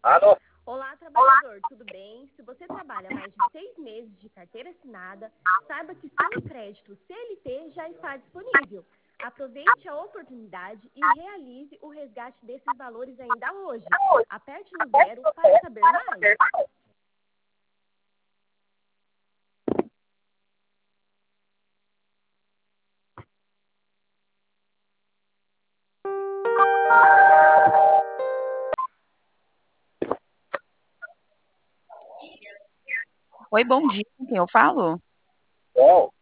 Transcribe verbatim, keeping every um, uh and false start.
Olá, trabalhador, tudo bem? Se você trabalha mais de seis meses de carteira assinada, saiba que seu crédito C L T já está disponível. Aproveite a oportunidade e realize o resgate desses valores ainda hoje. Aperte no zero para saber mais. Oi, bom dia, com quem eu falo?